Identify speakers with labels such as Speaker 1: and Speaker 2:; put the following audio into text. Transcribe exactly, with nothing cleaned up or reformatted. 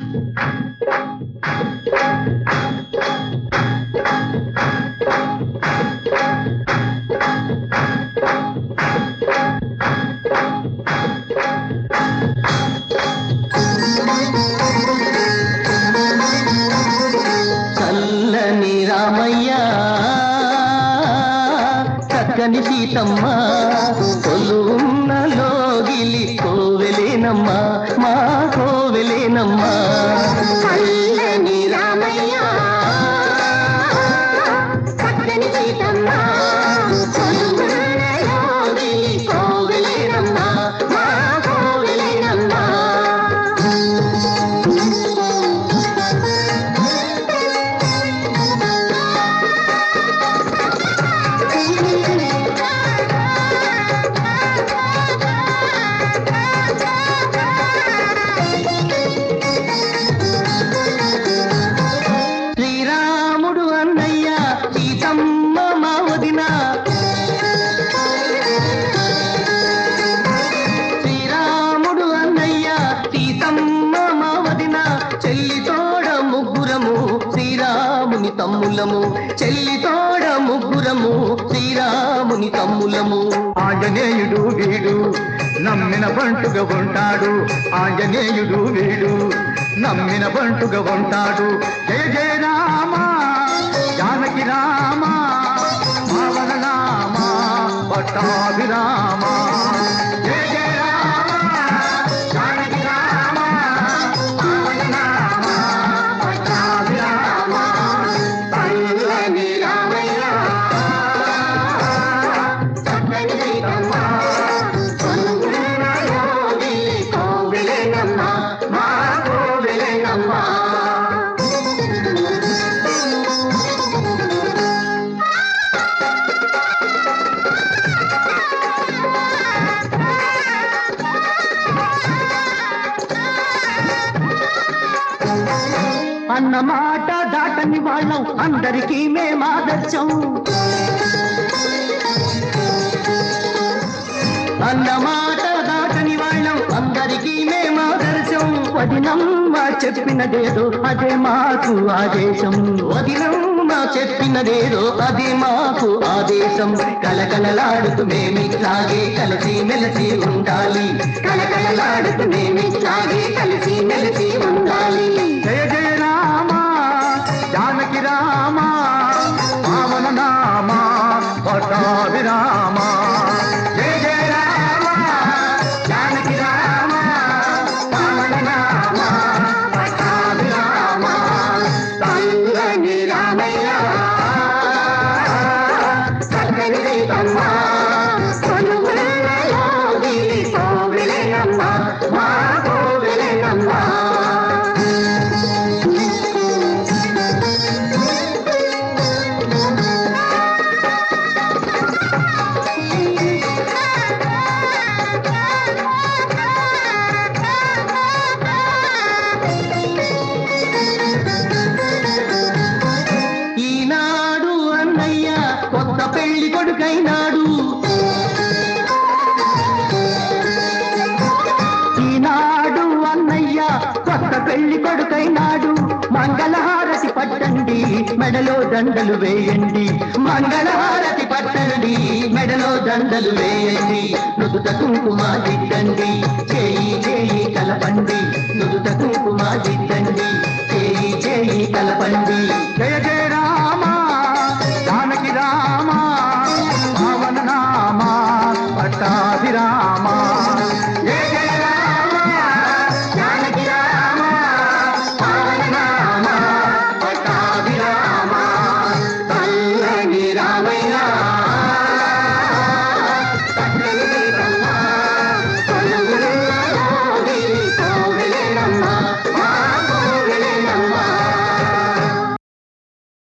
Speaker 1: చల్లని రామయ్య చక్కని సీతమ్మ కొలువున్న లోగిలి కోవెలేనమ్మ మా కోవెలేనమ్మ.
Speaker 2: చల్లని రామయ్య చక్కని సీతమ్మ కొలువున్న లోగిలి కోవెలేనమ్మ మా కోవెలేనమ్మ.
Speaker 1: శ్రీరాముడు అన్నయ్య సీతమ్మ మా వదిన, శ్రీరాముడు అన్నయ్య సీతమ్మ మా వదిన, చెల్లి తోడ ముగ్గురము శ్రీరాముని తమ్ములము, చెల్లి తోడ ముగ్గురము శ్రీరాముని తమ్ములము.
Speaker 3: ఆంజనేయుడు వీడు నమ్మిన బంటుగా ఉంటాడు, ఆంజనేయుడు వీడు నమ్మిన బంటుగా ఉంటాడు. జయ జయ రామ జానకి రామ పావన నామ పట్టాభిరామ. జయ జయ రామ జానకి రామ పావన నామ పట్టాభిరామ.
Speaker 2: చల్లని రామయ్య చక్కని సీతమ్మ కొలువున్న లోగిలి కోవెలేనమ్మ మా కోవెలేనమ్మ.
Speaker 1: అన్న మాట దాటని వాళ్ళం అందరికీ మేమాదర్శం, అన్న మాట దాటని వాళ్ళం అందరికీ మేమాదర్శం. వదినమ్మ చెప్పినదేదో అదే మాకు ఆదేశం, వదినమ్మ చెప్పినదేదో అదే మాకు ఆదేశం. కలకలలాడుతూ మేమిట్లాగే కలిసి మెలిసి ఉండాలి,
Speaker 2: కలకలలాడుతూ మేమిట్లాగే కలిసి మెలిసి ఉండాలి.
Speaker 3: జయ జయ రామ జానకి రామ పావన నామ పట్టాభిరామ. జయ జయ రామ జానకి రామ పావన నామ పట్టాభిరామ.
Speaker 2: చల్లని రామయ్య చక్కని సీతమ్మ కొలువున్న లోగిలి కోవెలేనమ్మ మా కోవెలేనమ్మ.
Speaker 1: ఈనాడు అన్నయ్య కొత్త పెళ్లి కొడుకైనాడు, ఈనాడు అన్నయ్య కొత్త పెళ్లి కొడుకైనాడు. మంగళహారతి పట్టండి మెడలో దండలు వేయండి, మంగళహారతి పట్టండి మెడలో దండలు వేయండి. నుదుట కుంకుమ దిద్దండి చేయి చేయి కలపండి, నుదుట కుంకుమ దిద్దండి